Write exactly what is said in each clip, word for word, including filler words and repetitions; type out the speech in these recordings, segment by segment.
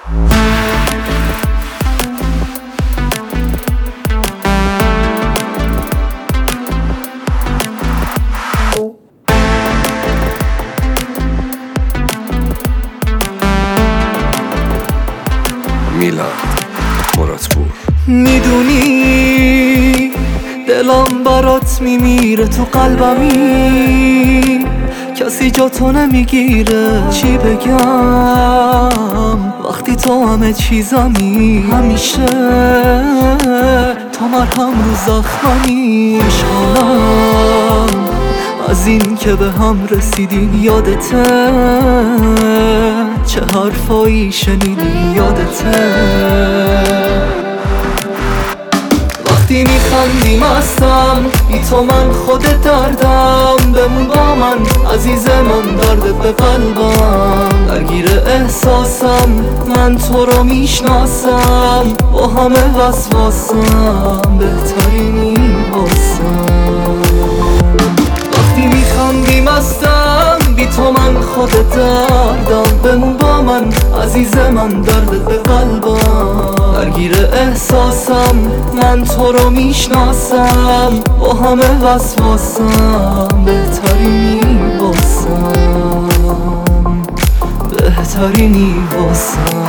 میلاد مرادپور. میدونی دلم برات میمیره، تو قلبمی کسی جا تو نمیگیره. چی بگم وقتی تو همه چیزمی، همیشه تو مرهم رو زخممی. شالم از این که به هم رسیدی، یادته چه حرفایی شنیدی، یادته وقتی میخندی مستم، بی تو من خود دردم. بمون با من عزیز من، دردت به قلبم درگیر احساسم. من تو رو میشناسم، با همه وسواسم بهترینی واسم. وقتی میخندی مستم، بی تو من خود دردم. بمون با من عزیز من، دردت به قلبم درگیر احساسم. من تو رو میشناسم، با همه وسواسم بهترینی واسم، بهترینی واسم.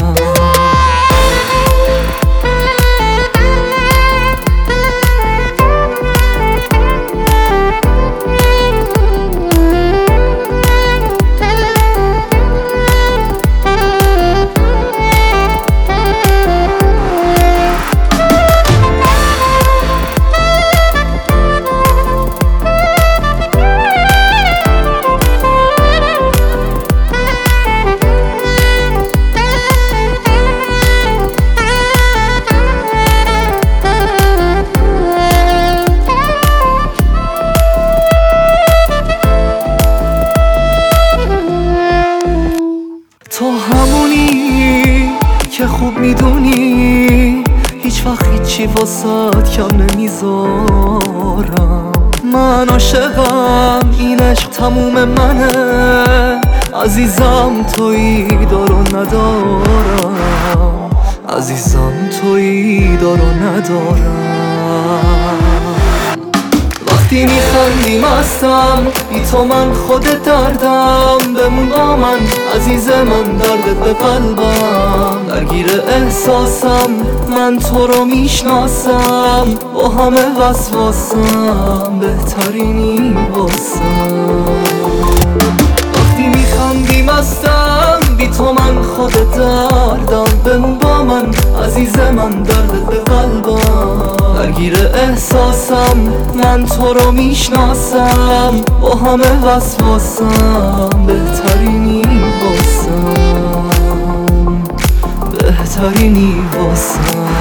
تو همونی که خوب میدونی، هیچ وقت هیچی واسد کم نمیذارم. من عاشقم، این عشق تموم منه. عزیزم تویی دارو ندارم، عزیزم تویی دارو ندارم. وقتی میخندی مستم، بی تو من خود دردم. بمون با من عزیز من، دردت به قلبم درگیر احساسم. من تو رو میشناسم، با همه وسواسم بهترینی واسم. وقتی میخندی مستم، بی تو من خود دردم. بمون با من عزیز من، دردت به قلبم درگیر احساسم. من تو رو میشناسم، با همه وسواسم بهترینی واسم، بهترینی واسم.